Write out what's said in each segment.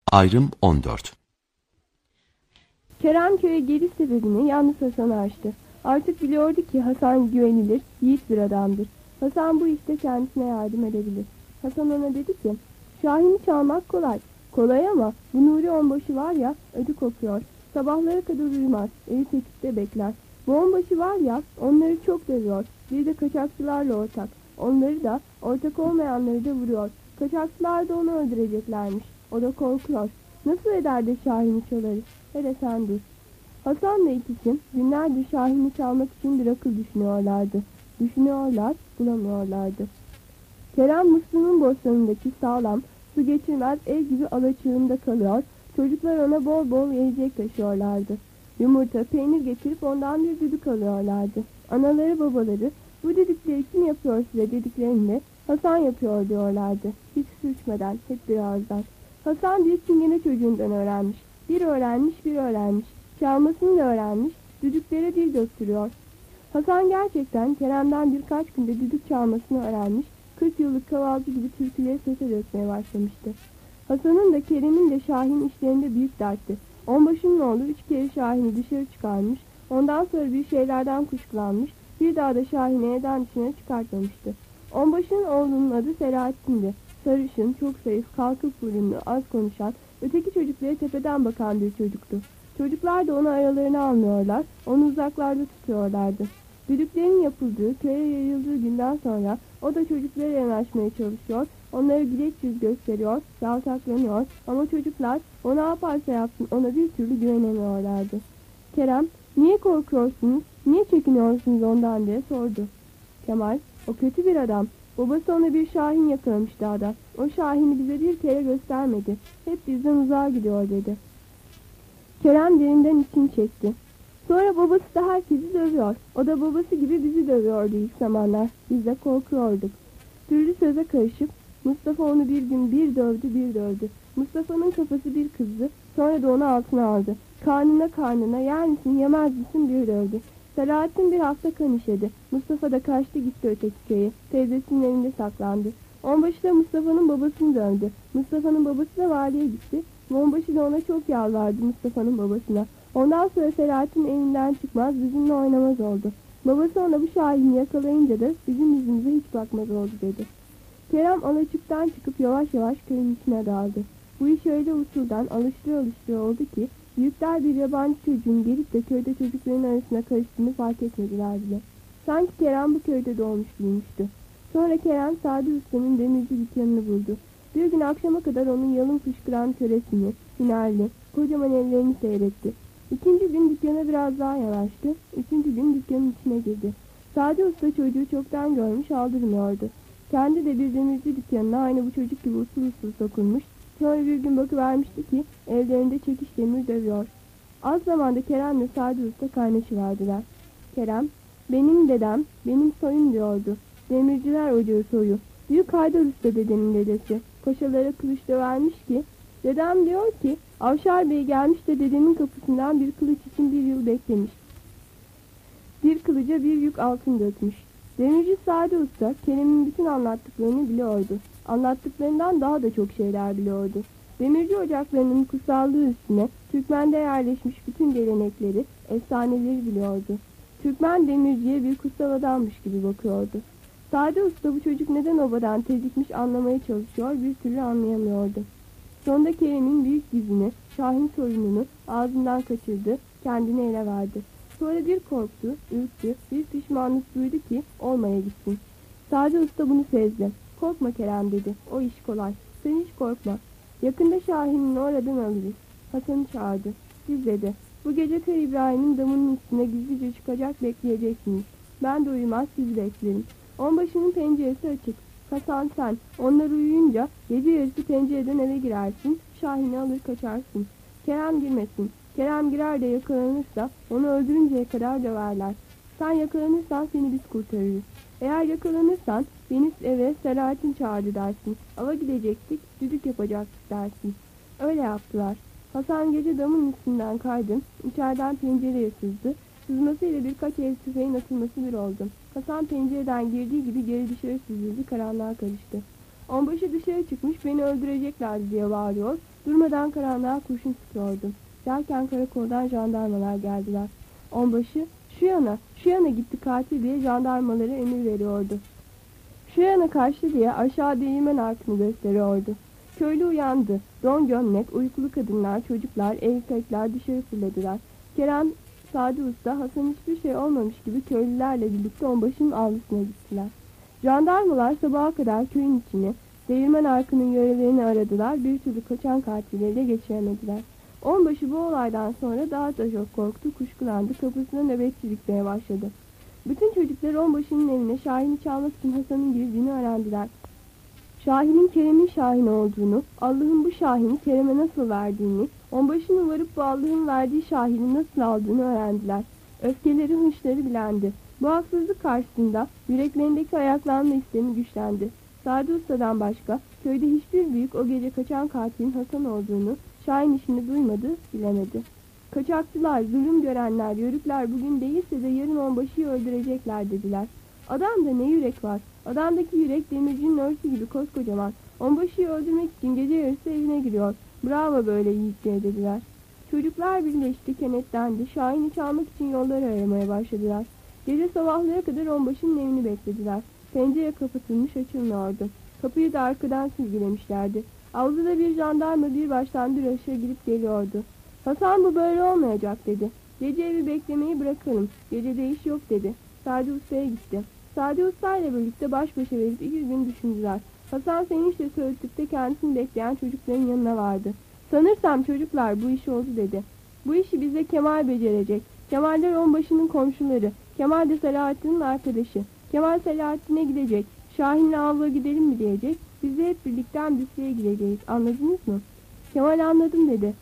Ayrım 14. Kerem köye geliş sebebini yalnız Hasan'a açtı. Artık biliyordu ki Hasan güvenilir, yiğit bir adamdır. Hasan bu işte kendisine yardım edebilir. Hasan ona dedi ki, Şahin'i çalmak kolay. Kolay ama bu Nuri onbaşı var ya, ödü kopuyor. Sabahlara kadar uyumaz, evi tetikte bekler. Bu onbaşı var ya, onları çok dövüyor. Bir de kaçakçılarla ortak. Onları da, ortak olmayanları da vuruyor. Kaçakçılar da onu öldüreceklermiş. O da korkuyor. Nasıl eder de Şahin'i çalarız? Hele sen dur. Hasan'la ikisi günlerdir Şahin'i çalmak için bir akıl düşünüyorlardı. Düşünüyorlar, bulamıyorlardı. Kerem musluğunun boşluğundaki sağlam, su geçirmez ev gibi alaçığında kalıyor, çocuklar ona bol bol yiyecek taşıyorlardı. Yumurta, peynir getirip ondan bir düdük alıyorlardı. Anaları babaları, bu düdükleri kim yapıyor size dediklerinde, Hasan yapıyor diyorlardı. Hiç sürçmeden, hep bir ağızdan. Hasan bir çingene çocuğundan öğrenmiş. Bir öğrenmiş, bir öğrenmiş. Çalmasını da öğrenmiş, düdüklere dil döktürüyor. Hasan gerçekten Kerem'den birkaç günde düdük çalmasını öğrenmiş, 40 yıllık kavalcı gibi türküleri sese dökmeye başlamıştı. Hasan'ın da Kerem'in de Şahin işlerinde büyük dertti. Onbaşının oğlu 3 kere Şahin'i dışarı çıkarmış, ondan sonra bir şeylerden kuşkulanmış, bir daha da Şahin'i evden dışına çıkartmamıştı. Onbaşının oğlunun adı Selahattin'di. Sarışın, çok zayıf, kalkık burunlu, az konuşan, öteki çocuklara tepeden bakan bir çocuktu. Çocuklar da onu aralarına almıyorlar, onu uzaklarda tutuyorlardı. Düdüklerin yapıldığı, köye yayıldığı günden sonra o da çocuklara yanaşmaya çalışıyor, onlara güleç yüz gösteriyor, yaltaklanıyor ama çocuklar o ne yaparsa yapsın ona bir türlü güvenemiyorlardı. Kerem, niye korkuyorsunuz, niye çekiniyorsunuz ondan diye sordu. Kemal, o kötü bir adam. Babası ona bir şahin yakalamış dağda. O şahini bize bir kere göstermedi. Hep bizden uzağa gidiyor dedi. Kerem derinden içini çekti. Sonra babası da herkesi dövüyor. O da babası gibi bizi dövüyordu ilk zamanlar. Biz de korkuyorduk. Türlü söze karışıp Mustafa onu bir gün bir dövdü bir dövdü. Mustafa'nın kafası bir kızdı. Sonra da onu altına aldı. Karnına yer misin yemez misin bir dövdü. Selahattin bir hafta kan işedi. Mustafa da kaçtı gitti öteki köye. Teyzesinin evinde saklandı. Onbaşı da Mustafa'nın babasını dövdü. Mustafa'nın babası da valiye gitti. Onbaşı da ona çok yalvardı Mustafa'nın babasına. Ondan sonra Selahattin evinden çıkmaz, bizimle oynamaz oldu. Babası ona bu şahini yakalayınca da bizim yüzümüze hiç bakmaz oldu dedi. Kerem alaçıktan çıkıp yavaş yavaş köyün içine daldı. Bu iş öyle usuldan alıştıra oldu ki büyükler bir yabancı çocuğun gelip de köyde çocukların arasına karıştığını fark etmediler bile. Sanki Kerem bu köyde doğmuş büyümüştü. Sonra Kerem Sadi Usta'nın demirci dükkanını buldu. Bir gün akşama kadar onun yalın fışkıran töresini, hünerli, kocaman ellerini seyretti. İkinci gün dükkana biraz daha yanaştı. Üçüncü gün dükkanın içine girdi. Sadi Usta çocuğu çoktan görmüş aldırmıyordu. Kendi de bir demirci dükkanına aynı bu çocuk gibi usul usul sokulmuş. Sonra bir gün bakıvermişti ki ellerinde çekiç demir dövüyor. Az zamanda Kerem'le Sadi Usta kaynaşıverdiler. Kerem, benim dedem, benim soyum diyordu. Demirciler ocağı soyu. Büyük Haydar Usta dedenin dedesi. Paşalara kılıç dövermiş ki, dedem diyor ki, Avşar Bey gelmiş de dedemin kapısından bir kılıç için bir yıl beklemiş. Bir kılıca bir yük altın dökmüş. Demirci Sadi Usta, Kerem'in bütün anlattıklarını biliyordu. Anlattıklarından daha da çok şeyler biliyordu. Demirci ocaklarının kutsallığı üstüne Türkmen'de yerleşmiş bütün gelenekleri, efsaneleri biliyordu. Türkmen demirciye bir kutsal adammış gibi bakıyordu. Sadi Usta bu çocuk neden obadan tezikmiş anlamaya çalışıyor, bir türlü anlayamıyordu. Sonunda Kerem'in büyük gizini, Şahin sorununu ağzından kaçırdı, kendini ele verdi. Sonra bir korktu, ürktü, bir pişmanlık duydu ki olmaya gitsin. Sadi Usta bunu sezdi. Korkma Kerem dedi, o iş kolay. Sen hiç korkma. Yakında Şahin'ini oradan alırız. Hasan'ı çağırdı. Siz dedi, bu gece Kır İbrahim'in damının üstüne gizlice çıkacak bekleyeceksiniz. Ben de uyumaz sizi beklerim. Onbaşının penceresi açık. Hasan sen, onlar uyuyunca gece yarısı pencereden eve girersin, Şahin'i alır kaçarsın. Kerem girmesin. Kerem girer de yakalanırsa onu öldürünceye kadar döverler. Sen yakalanırsan seni biz kurtarırız. Eğer yakalanırsan beni eve Selahattin çağırdı dersin. Ava gidecektik, düdük yapacaktık dersin. Öyle yaptılar. Hasan gece damın üstünden kaydı, içeriden pencereye sızdı. Sızmasıyla birkaç el tüfeğin atılması bir oldu. Hasan pencereden girdiği gibi geri dışarı süzüldü, karanlığa karıştı. Onbaşı dışarı çıkmış, beni öldürecekler diye bağırıyor. Durmadan karanlığa kurşun sıkıyordu. Derken karakoldan jandarmalar geldiler. Onbaşı şu yana gitti katil diye jandarmalara emir veriyordu. Şu yana kaçtı diye aşağı değirmen arkını gösteriyordu. Köylü uyandı. Don gömlek, uykulu kadınlar, çocuklar, erkekler dışarı fırladılar. Kerem, Sadi Usta, Hasan hiçbir şey olmamış gibi köylülerle birlikte onbaşının avlusuna gittiler. Jandarmalar sabaha kadar köyün içini, değirmen arkının yörelerini aradılar, bir türlü kaçan katilleri de geçiremediler. Onbaşı bu olaydan sonra daha da çok korktu, kuşkulandı, kapısına nöbetçi dikmeye başladı. Bütün çocuklar onbaşının evine Şahin'i çalmak için Hasan'ın girdiğini öğrendiler. Şahin'in Kerem'in Şahin olduğunu, Allah'ın bu Şahin'i Kerem'e nasıl verdiğini, onbaşının varıp bu Allah'ın verdiği Şahin'i nasıl aldığını öğrendiler. Öfkeleri, hınçları bilendi. Bu haksızlık karşısında yüreklerindeki ayaklanma istemi güçlendi. Sadi Usta'dan başka köyde hiçbir büyük o gece kaçan katilin Hasan olduğunu, Şahin işini duymadı, bilemedi. Kaçakçılar, zulüm görenler, yörükler bugün değilse de yarın onbaşıyı öldürecekler dediler. Adamda ne yürek var? Adamdaki yürek demircinin örsü gibi koskocaman. Onbaşıyı öldürmek için gece yarısı evine giriyor. Bravo böyle yiğitliğe dediler. Çocuklar birleşti, kenetlendi. Şahin'i çalmak için yolları aramaya başladılar. Gece sabahlara kadar onbaşının evini beklediler. Pencere kapatılmış, açılmıyordu. Kapıyı da arkadan silgilemişlerdi. Avluda bir jandarma bir baştan bir aşağı girip geliyordu. Hasan bu böyle olmayacak dedi. Gece evi beklemeyi bırakalım. Gecede iş yok dedi. Sadi Usta'ya gitti. Sadi Usta ile birlikte baş başa verip 2 gün düşündüler. Hasan sevinçle söğütlükte kendisini bekleyen çocukların yanına vardı. Sanırsam çocuklar bu iş oldu dedi. Bu işi bize Kemal becerecek. Kemaller onbaşının komşuları. Kemal de Selahattin'in arkadaşı. Kemal Selahattin'e gidecek. Şahin'le avluya gidelim mi diyecek. Biz de hep birlikte Büsre'ye gideceğiz. Anladınız mı? Kemal anladım dedi.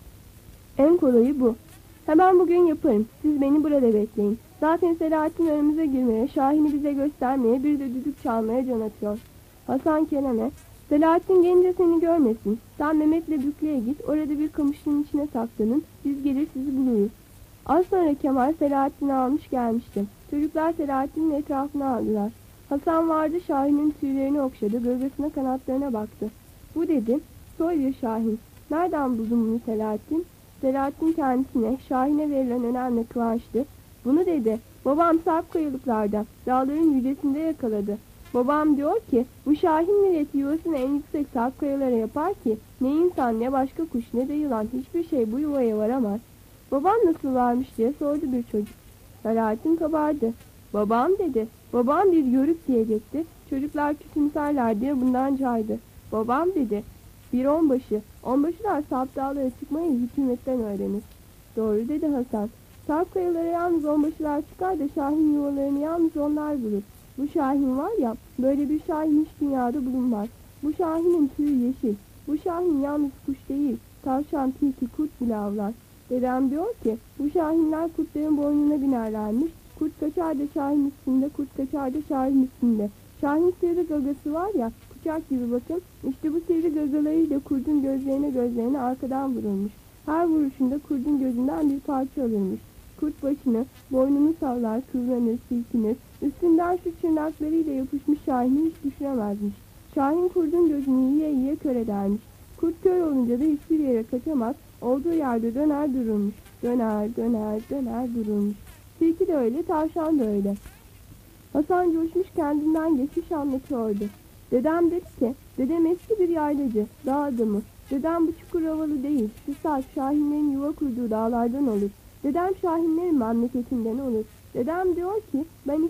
En kolayı bu. Hemen bugün yaparım. Siz beni burada bekleyin. Zaten Selahattin önümüze girmeye, Şahin'i bize göstermeye, bir de düdük çalmaya can atıyor. Hasan Kerem'e, Selahattin gelince seni görmesin. Sen Mehmet'le Büklü'ye git, orada bir kamışın içine saklanın. Biz gelir sizi buluruz. Az sonra Kemal Selahattin'i almış gelmişti. Çocuklar Selahattin'in etrafına aldılar. Hasan vardı, Şahin'in tüylerini okşadı, gölgesine kanatlarına baktı. Bu dedi, soy bir Şahin. Nereden buldun bunu Selahattin? Selahattin kendisine, Şahin'e verilen önemli kıvançtı. Bunu dedi, babam Sarp kayalıklarda, dağların yücesinde yakaladı. Babam diyor ki, bu Şahin milleti yuvasını en yüksek Sarp kayalara yapar ki, ne insan ne başka kuş ne de yılan hiçbir şey bu yuvaya varamaz. Babam nasıl varmış diye sordu bir çocuk. Selahattin kabardı. Babam dedi, babam bir yörük diyecekti. Çocuklar küçümserler diye bundan caydı. Babam dedi, bir onbaşı. Onbaşılar Sarp dağlara çıkmayı hükümetten öğrenir. Doğru dedi Hasan. Sarp kayalara yalnız onbaşılar çıkar da Şahin yuvalarını yalnız onlar bulur. Bu Şahin var ya, böyle bir Şahin hiç dünyada bulunmaz. Bu Şahin'in tüyü yeşil. Bu Şahin yalnız kuş değil, tavşan, tilki, kurt bile avlar. Dedem diyor ki, bu Şahinler kurtların boynuna binerlermiş. Kurt kaçar da Şahin üstünde, kurt kaçar da Şahin üstünde. Şahin sivri gagası var ya, bıçak gibi bakın. İşte bu sivri gagalarıyla kurdun gözlerine arkadan vurulmuş. Her vuruşunda kurdun gözünden bir parça alırmış. Kurt başını, boynunu sallar, kıvranır, silkinir. Üstünden şu tırnaklarıyla yapışmış Şahin'i hiç düşüremezmiş. Şahin kurdun gözünü yiye yiye kör edermiş. Kurt kör olunca da hiçbir yere kaçamaz, olduğu yerde döner dururmuş. Döner dururmuş. Tilki de öyle, tavşan da öyle. Hasan coşmuş kendinden geçmiş anlatıyordu. Dedem dedi ki, dedem eski bir yaylacı, dağ adamı. Dedem bu çukur havalı değil, şu saat Şahinlerin yuva kurduğu dağlardan olur. Dedem Şahinlerin memleketinden olur. Dedem diyor ki, ben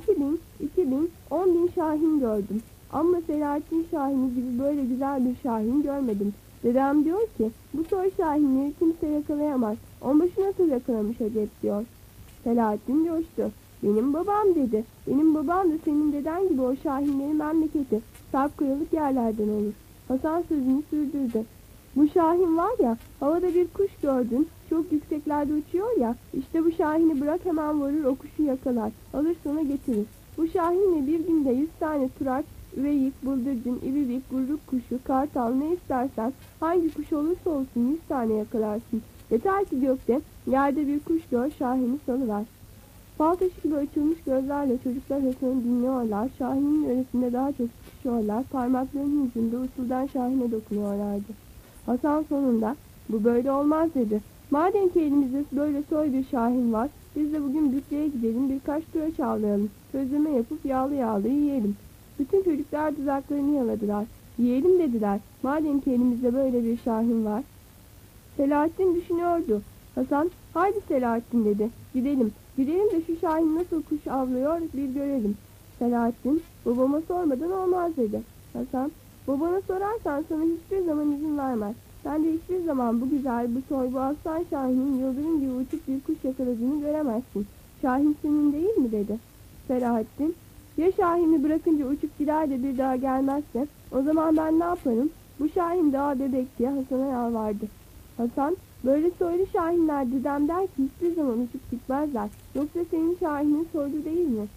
10.000 Şahin gördüm. Ama Selahattin Şahin'i gibi böyle güzel bir Şahin görmedim. Dedem diyor ki, bu soy Şahinleri kimse yakalayamaz. Onbaşı nasıl yakalamış acep diyor. Selahattin coştu. Benim babam dedi. Benim babam da senin deden gibi o Şahinlerin memleketi. Sarp kayalık yerlerden olur. Hasan sözünü sürdürdü. Bu Şahin var ya, havada bir kuş gördün, çok yükseklerde uçuyor ya, işte bu Şahin'i bırak hemen varır o kuşu yakalar, alır sana getirir. Bu Şahin'le bir günde 100 tane turaç, üveyik, bıldırcın, ibibik, gurruk kuşu, kartal ne istersen, hangi kuş olursa olsun 100 tane yakalarsın. Yeter ki gökte, yerde bir kuş gör, Şahin'i salıver. Fal taşı gibi açılmış gözlerle çocuklar Hasan'ı dinliyorlar, Şahin'in arasında daha çok sıkışıyorlar, parmaklarının ucunda usuldan Şahin'e dokunuyorlardı. Hasan sonunda, Bu böyle olmaz dedi. Madem ki elimizde böyle soy bir şahin var, biz de bugün bükleye gidelim, birkaç tura çağlayalım. Közleme yapıp yağlı yağlı yiyelim. Bütün çocuklar dudaklarını yaladılar. Yiyelim dediler. Madem ki elimizde böyle bir şahin var. Selahattin düşünüyordu. Hasan, haydi Selahattin dedi. Gidelim. Gidelim de şu şahin nasıl kuş avlıyor bir görelim. Selahattin, babama sormadan olmaz dedi. Hasan, babana sorarsan sana hiçbir zaman izin vermez. Sen de hiçbir zaman bu güzel, bu soy, bu aslan şahinin yıldırım gibi uçup bir kuş yakaladığını göremezsin. Şahin senin değil mi dedi. Selahattin, ya şahini bırakınca uçup gider de bir daha gelmezse, o zaman ben ne yaparım? Bu şahin daha bebek diye Hasan'a yalvardı. Hasan, böyle soylu şahinler dedem der ki hiçbir zaman uçup gitmezler. Yoksa senin şahinin soylu değil mi?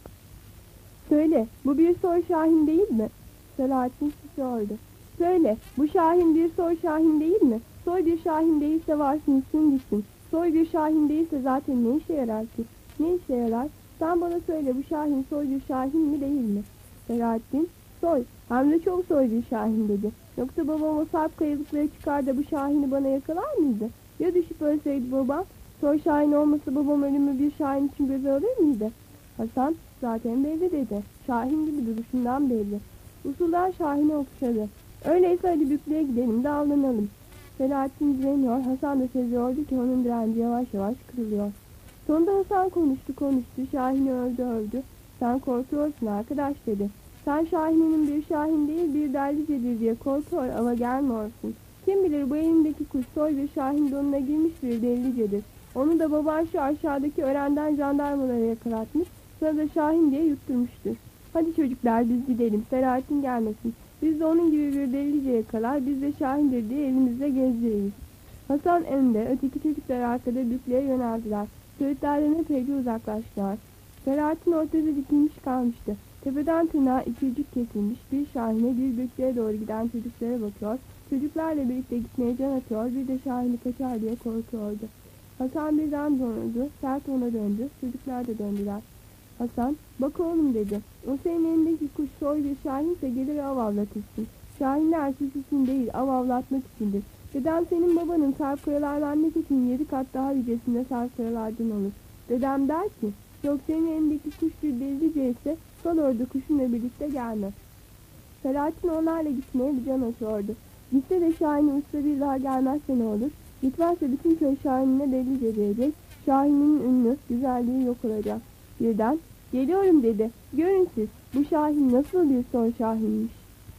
Söyle, bu bir soy şahin değil mi? Selahattin susuyordu. Söyle, bu şahin bir soy şahin değil mi? Soy bir şahin değilse varsın gitsin. Soy bir şahin değilse zaten ne işe yarar ki? Ne işe yarar? Sen bana söyle, bu şahin soy bir şahin mi değil mi? Selahattin, soy, hem de çok soy bir şahin dedi. Yoksa babam o sarp kayalıklara çıkar da bu şahini bana yakalar mıydı? Ya düşüp ölseydi babam? Soy şahin olmasa babam ölümü bir şahin için göze alır mıydı? Hasan, zaten belli dedi. Şahin gibi duruşundan belli. Usuldan şahine okşadı. Öyleyse hadi bükleye gidelim de avlanalım. Selahattin direniyor, Hasan da seziyordu ki onun direnci yavaş yavaş kırılıyor. Sonunda Hasan konuştu, Şahin'i öldü. Sen korkuyorsun arkadaş dedi. Sen Şahin'in bir Şahin değil bir derlicedir diye korkuyor ama gelmiyorsun. Kim bilir bu elindeki kuş soy bir Şahin donuna girmiş bir derlicedir. Onu da baban şu aşağıdaki örenden jandarmalara yakalatmış, sonra da Şahin diye yutturmuştur. Hadi çocuklar biz gidelim, Selahattin gelmesin. Biz de onun gibi bir delice yakalar, biz de Şahin'dir diye elimizde gezdiririz. Hasan önde, öteki çocuklar arkada bükleye yöneldiler. Söğütlerden epeyce uzaklaştılar. Selahattin ortada dikilmiş kalmıştı. Tepeden tırnağa ikircik kesilmiş bir Şahin'e bir bükleye doğru giden çocuklara bakıyor. Çocuklarla birlikte gitmeye can atıyor, bir de Şahin'i kaçar diye korkuyordu. Hasan birden dondu, sert ona döndü, çocuklar da döndüler. Hasan, bak oğlum dedi. O senin elindeki kuş soy bir şahinse gelir av avlatırsın. Şahinler süs için değil, av avlatmak içindir. Dedem senin babanın sarp kayalardan ne kesin 7 kat daha yücesinde sarp kayalardan olur. Dedem der ki, yok senin elindeki kuş bir delice ise kal orada kuşunla birlikte gelme. Selahattin onlarla gitmeye bir can atıyordu. Gitse de Şahin'i usta bir daha gelmezse ne olur? Gitmezse bütün köy Şahin'ine delice diyecek. Şahin'in ünlü, güzelliği yok olacak. Birden, geliyorum dedi. Görün siz, bu Şahin nasıl bir soy Şahin'miş.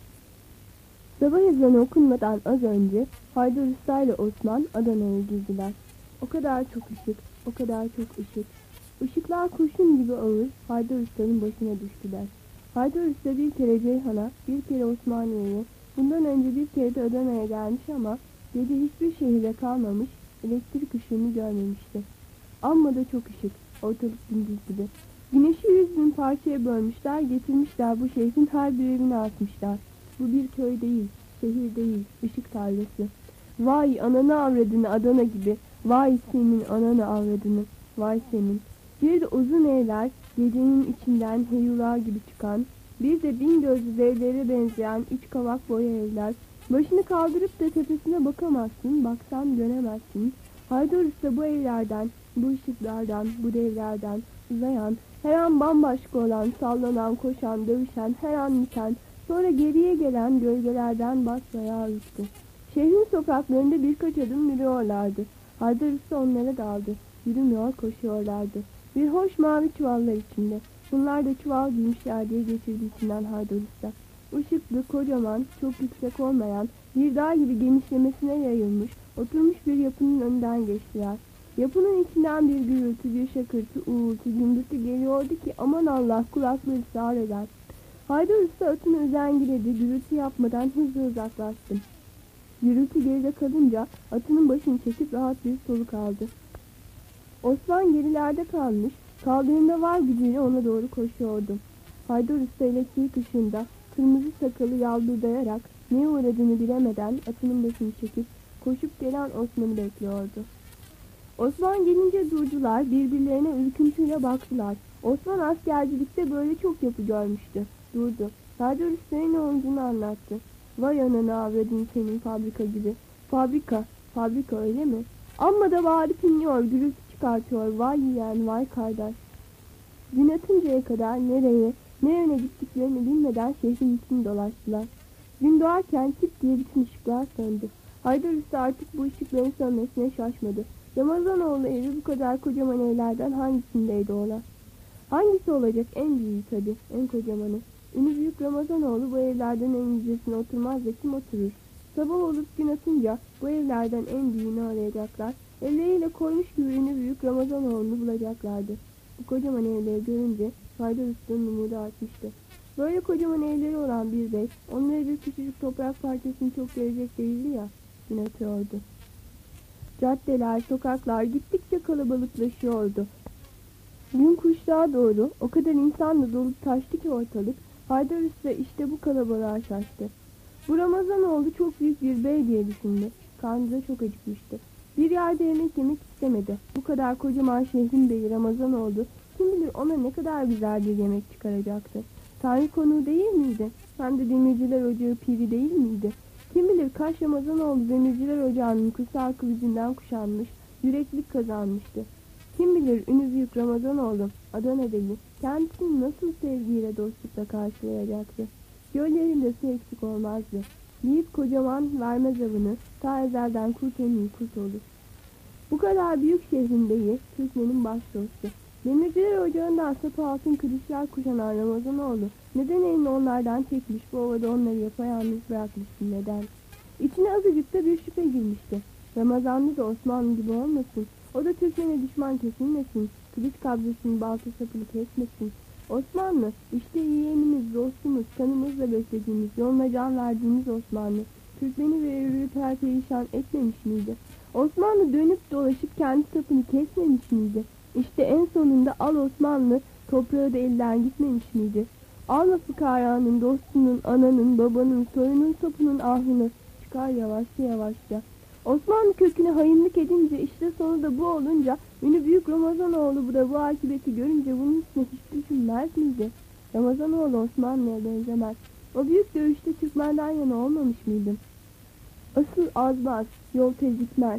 Sabah ezanı okunmadan az önce Haydar Usta ile Osman Adana'ya girdiler. O kadar çok ışık, o kadar çok ışık. Işıklar kurşun gibi ağır Haydar Usta'nın başına düştüler. Haydar Usta bir kere Ceyhan'a, bir kere Osmaniye'ye, bundan önce bir kere de Adana'ya gelmiş ama gece hiçbir şehirde kalmamış, elektrik ışığını görmemişti. Amma da çok ışık, ortalık gündüz gibi. Güneşi 100.000 parçaya bölmüşler, getirmişler bu şehrin her bir evine atmışlar. Bu bir köy değil, şehir değil, ışık tarlası. Vay ananı avradını Adana gibi, vay senin ananı avradını, vay senin. Bir de uzun evler, gecenin içinden heyula gibi çıkan, bir de bin gözlü devlere benzeyen 3 kavak boya evler. Başını kaldırıp da tepesine bakamazsın, baksan göremezsin. Haydar Usta bu evlerden, bu ışıklardan, bu devlerden uzayan, her an bambaşka olan, sallanan, koşan, dövüşen, her an biten, sonra geriye gelen gölgelerden basbayağı uçtu. Şehrin sokaklarında birkaç adım yürüyorlardı. Haydar Usta onlara daldı. Yürümüyor, koşuyorlardı. Bir hoş mavi çuvallar içinde. Bunlar da çuval giymişler diye geçirdi içinden Haydar Usta. Işıklı, kocaman, çok yüksek olmayan, bir dağ gibi genişlemesine yayılmış, oturmuş bir yapının önünden geçtiler. Yapının içinden bir gürültü, bir şakırtı, uğultu, gümbürtü geliyordu ki aman Allah kulakları sağır eder. Haydar Usta atını üzengiledi, gürültü yapmadan hızlı uzaklaştı. Gürültü geride kalınca atının başını çekip rahat bir soluk aldı. Osman gerilerde kalmış, kaldırımda var gücüyle ona doğru koşuyordu. Haydar Usta elektrik ışığında kırmızı sakalı yaldırdayarak neye uğradığını bilemeden atının başını çekip koşup gelen Osman'ı bekliyordu. Osman gelince durdular, birbirlerine ürküntüyle baktılar. Osman askercilikte böyle çok yapı görmüştü. Durdu. Haydar Usta'ya ne olduğunu anlattı. Vay ananı avradın senin fabrika gibi. Fabrika. Fabrika öyle mi? Amma da bağırıp inliyor, gürültü çıkartıyor. Vay yiyen, vay kardeş. Gün atıncaya kadar nereye, ne yöne gittiklerini bilmeden şehrin içini dolaştılar. Gün doğarken çıt diye bütün ışıklar söndü. Haydar Usta artık bu ışıkların sönmesine şaşmadı. Ramazanoğlu evi bu kadar kocaman evlerden hangisindeydi ola? Hangisi olacak en büyüğü tabii, en kocamanı? Ünlü büyük Ramazanoğlu bu evlerden en yücesine oturmaz da kim oturur? Sabah olup gün atınca bu evlerden en büyüğünü arayacaklar. Elleriyle koymuş gibi ünlü büyük Ramazanoğlu'nu bulacaklardı. Bu kocaman evleri görünce Haydar Usta'nın umudu artmıştı. Böyle kocaman evleri olan bir bey, onlara bir küçücük toprak parçasını çok verecek değildi ya, gün atıyordu. Caddeler, sokaklar gittikçe kalabalıklaşıyordu. Gün kuşluğa doğru o kadar insanla dolup taştı ki ortalık, Haydar Usta işte bu kalabalığa şaştı. Bu Ramazanoğlu çok büyük bir bey diye düşündü. Karnı da çok acıkmıştı. Bir yerde yemek yemek istemedi. Bu kadar kocaman şehrin beyi Ramazanoğlu, kim bilir ona ne kadar güzel bir yemek çıkaracaktı. Tanrı konuğu değil miydi? Hem de demirciler ocağı piri değil miydi? Kim bilir kaç Ramazanoğlu demirciler ocağının kutsal kılıcından kuşanmış, yüreklik kazanmıştı. Kim bilir ünlü büyük Ramazanoğlu, Adana Bey'i, kendisini nasıl sevgiyle dostlukla karşılayacaktı. Göllerinde su eksik olmazdı. Yiğit kocaman vermez avını, ta ezelden kurt en iyi kurt olur. Bu kadar büyük şehrin beyi, Türkmen'in baş dostu. Demirciler ocağından sapı altın kılıçlar kuşanan Ramazanoğlu, neden elini onlardan çekmiş, bu ovada onları yapayalnız bırakmıştı, neden? İçine azıcık da bir şüphe girmişti. Ramazanlı da Osmanlı gibi olmasın, o da Türkmen'e düşman kesilmesin, kılıç kabzasını balta sapını kesmesin. Osmanlı, işte yeğenimiz, dostumuz, kanımızla beslediğimiz, yoluna can verdiğimiz Osmanlı, Türkmen'i ve Evrü'yü perperişan etmemiş miydi? Osmanlı dönüp dolaşıp kendi sapını kesmemiş miydi? İşte en sonunda al Osmanlı, toprağı da elden gitmemiş miydi? Alma fıkaranın, dostunun, ananın, babanın, soyunun, topunun ahını, çıkar yavaşça yavaşça. Osmanlı köküne hayınlık edince, işte sonu da bu olunca, ünlü büyük Ramazanoğlu bu da bu akıbeti görünce bunun üstüne hiç düşünmez miydi? Ramazanoğlu Osmanlı'ya benzemez. O büyük dövüşte Türkmen'den yana olmamış mıydı? Asıl azmaz, yol tez gitmez.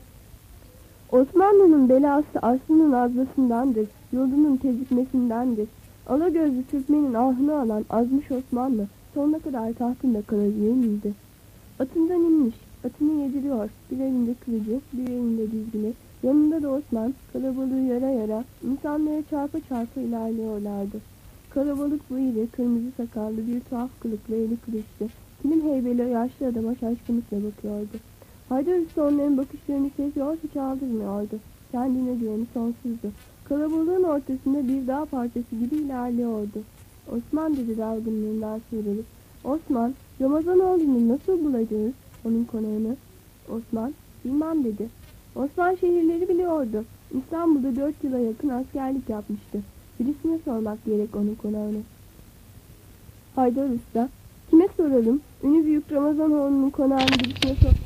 Osmanlı'nın belası aslının azmasındandır, yolunun tezikmesindendir. Alagözlü Türkmen'in ahını alan azmış Osmanlı, sonuna kadar tahtında kalabilir miydi? Atından inmiş, atını yediriyor, bir elinde kılıcı, bir elinde dizgini, yanında da Osman, kalabalığı yara yara, insanlara çarpa çarpa ilerliyorlardı. Kalabalık bu iri, kırmızı sakallı, bir tuhaf kılıklı, eli kılıçlı, kilim heybeli yaşlı adama şaşkınlıkla bakıyordu. Haydar Usta onların bakışlarını seziyor, hiç aldırmıyordu. Kendine güveni sonsuzdu. Kalabalığın ortasında bir dağ parçası gibi ilerliyordu. Osman dedi dalgınlığından sıyrılıp. Osman, Ramazanoğlu'nu nasıl bulacağız, onun konağını? Osman, bilmem dedi. Osman şehirleri biliyordu. İstanbul'da 4 yıla yakın askerlik yapmıştı. Birisine sormak gerek onun konağını. Haydar Usta, kime soralım? Ünlü büyük Ramazanoğlu'nun konağını birisine sor.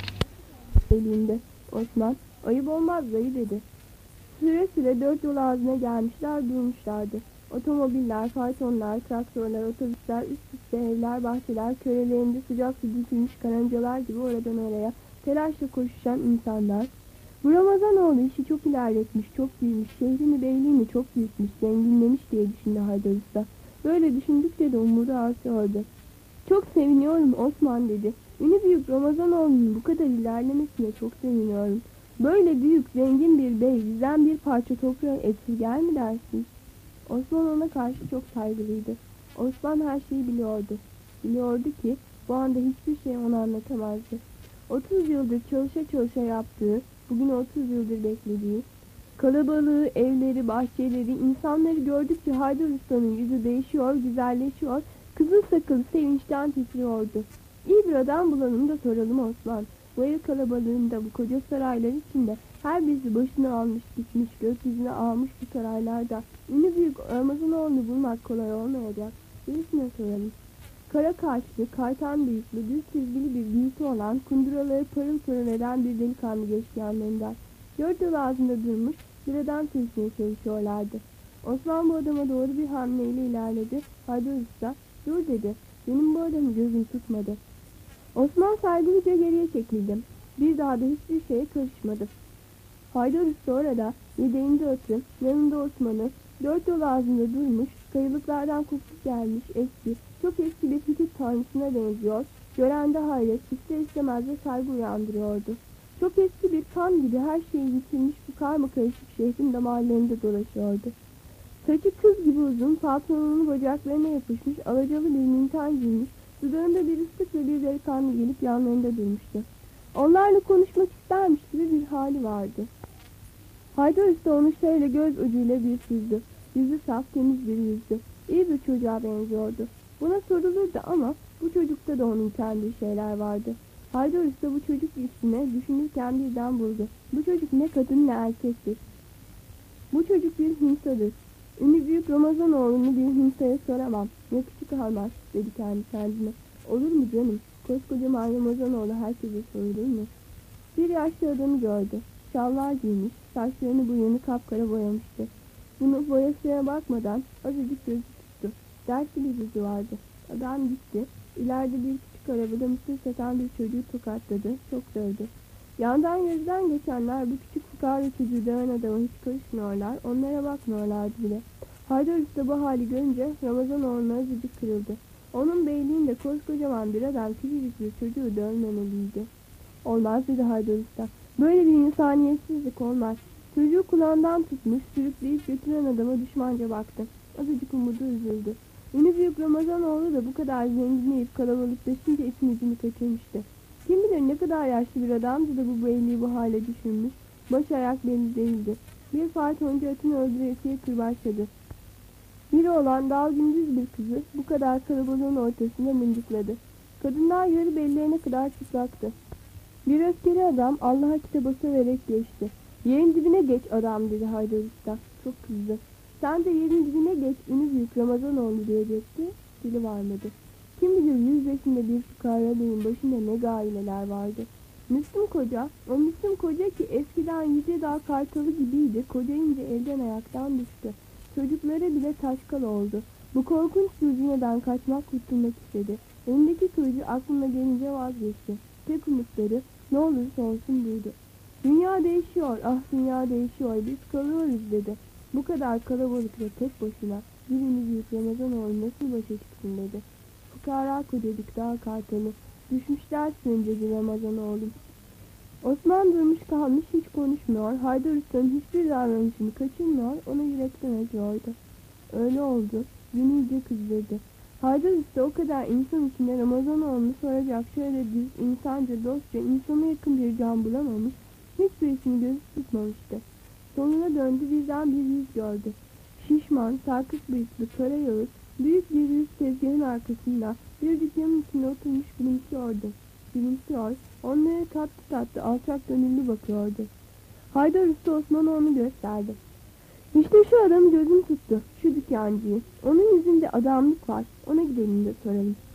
Elinde. Osman, ayıp olmaz dayı dedi. Süre süre 4 yol ağzına gelmişler, durmuşlardı. Otomobiller, faytonlar, traktörler, otobüsler, üst üste evler, bahçeler, körelerinde sıcak su dökülmüş karıncalar gibi oradan oraya telaşla koşuşan insanlar. Bu Ramazanoğlu işi çok ilerletmiş, çok büyümüş, şehrini beyliğini çok büyütmüş, zenginlemiş diye düşündü Haydar Usta. Böyle düşündükçe de umudu artıyordu. Çok seviniyorum Osman dedi. Ünlü büyük Ramazanoğlu'nun bu kadar ilerlemesine çok seviniyorum. Böyle büyük, zengin bir bey bizden bir parça toprağı esirger mi dersin? Osman ona karşı çok saygılıydı. Osman her şeyi biliyordu. Biliyordu ki bu anda hiçbir şey ona anlatamazdı. 30 yıldır çalışa çalışa yaptığı, bugün 30 yıldır beklediği, kalabalığı, evleri, bahçeleri, insanları gördükçe Haydar Usta'nın yüzü değişiyor, güzelleşiyor, kızıl sakalı sevinçten titriyordu. İyi bir adam bulalım da soralım Osman. Bu ev kalabalığında, bu koca saraylar içinde, her birisi başını almış gitmiş, gökyüzüne almış bu saraylarda. Ünlü büyük Ramazanoğlu'nu bulmak kolay olmayacak. Birisine soralım. Kara kaşlı, kaytan bıyıklı, düz çizgili bir büyüsü olan, kunduraları parıl parıl eden bir delikanlı geçti yanlarından. 4 yıl ağzında durmuş, sıradan sesine çalışıyorlardı. Osman bu adama doğru bir hamleyle ilerledi. Haydar Usta, dur dedi. Benim bu adamı gözüm tutmadı. Osman saygılıca geriye çekildi. Bir daha da hiçbir şeye karışmadı. Haydar Usta orada, yedeğinde atı, yanında Osman'ı, dört yol ağzında durmuş, kayalıklardan kopuk gelmiş eski, çok eski bir Hitit tanrısına benziyor, görende hayret, ister istemez de saygı uyandırıyordu. Çok eski bir kan gibi her şeyi yitirmiş bu karmakarışık şehrin damarlarında dolaşıyordu. Saçı kız gibi uzun, pantolonunu bacaklarına yapışmış, alacalı bir mintan giymiş, dudağında bir ıslık ve bir delikanlı gelip yanlarında durmuştu. Onlarla konuşmak istermiş gibi bir hali vardı. Haydar Usta onu şöyle göz ucuyla bir süzdü. Yüzü saf, temiz bir yüzdü. İyi bir çocuğa benziyordu. Buna sorulurdu ama bu çocukta da onun kendi şeyler vardı. Haydar Usta bu çocuk üstüne düşünürken birden buldu. Bu çocuk ne kadın ne erkektir. Bu çocuk bir Hintsadır. Ünlü büyük Ramazanoğlu'nu bir Hintsa'ya soramam. Yakışık almaz dedi kendi kendine. Olur mu canım? Koskocaman Ramazanoğlu herkese sorulur mu? Bir yaşlı adamı gördü. Şalvar giymiş, saçlarını bu yönü kapkara boyamıştı. Bunu boyasına bakmadan azıcık gözü tuttu. Dertli bir yüzü vardı. Adam gitti. İleride bir küçük arabada mısır satan bir çocuğu tokatladı. Çok dövdü. Yandan gözden geçenler bu küçük fukara çocuğu döven adama hiç karışmıyorlar. Onlara bakmıyorlardı bile. Haydar Usta bu hali görünce Ramazanoğlu'na azıcık kırıldı. Onun beyliğinde koskocaman bir adam küçücük bir çocuğu dövmemeliydi. Olmaz dedi Haydar Usta. Böyle bir insaniyetsizlik olmaz. Çocuğu kulağından tutmuş, sürükleyip götüren adama düşmanca baktı. Azıcık umudu üzüldü. Ünlü büyük Ramazanoğlu da bu kadar zenginleyip kalabalıklaşınca ipin ucunu kaçırmıştı. Kim bilir ne kadar yaşlı bir adamdı da bu beyliği bu hale düşürmüş. Baş ayak belli değildi. Bir faytoncu atını öldüresiye kırbaçladı. Biri olan dal gündüz bir kızı bu kadar kalabalığın ortasında mıncıkladı. Kadınlar yarı bellerine kadar çıplaktı. Bir öfkeli adam Allah'a kitaba söverek geçti. Yerin dibine geç adam dedi Haydar Usta. Çok kızdı. Sen de yerin dibine geç ünlü büyük Ramazanoğlu diyecekti. Dili varmadı. Kim bilir 100 yaşında bir fukaralığın başında ne gaileler vardı. Müslüm Koca, o Müslüm Koca ki eskiden Yüce Dağ Kartalı gibiydi, kocayınca elden ayaktan düştü. Çocuklara bile taşkal oldu. Bu korkunç düzineden kaçmak, kurtulmak istedi. Elindeki kılıcı aklına gelince vazgeçti. Tek umutları ne olursa olsun buydu. Dünya değişiyor, ah dünya değişiyor, biz kalıyoruz dedi. Bu kadar kalabalıkla tek başına birini büyük Ramazanoğlu nasıl başa çıksın dedi. Fukara kocacık dağ kartalı, düşmüşler sürünceci Ramazanoğlu. Osman durmuş kalmış hiç konuşmuyor, Haydar Usta'nın hiçbir davranışını kaçırmıyor, ona yürekten acıyordu. Öyle oldu, beni iyice kızdırdı. Haydar Usta o kadar insan içinde Ramazanoğlu'nu soracak şöyle düz, insanca, dostça, insana yakın bir can bulamamış, hiçbirisini gözü tutmamıştı. Soluna döndü, birden bir yüz gördü. Şişman, sarkık bıyıklı, kara yağız, büyük bir yüz tezgahın arkasında bir dükkanın içinde oturmuş gülümsüyordu. Gülümsüyor, onlara tatlı tatlı alçak gönüllü bakıyordu. Haydar Usta Osman'a gösterdi. İşte şu adamı gözüm tuttu, şu dükkancıyı. Onun yüzünde adamlık var, ona gidelim de soralım.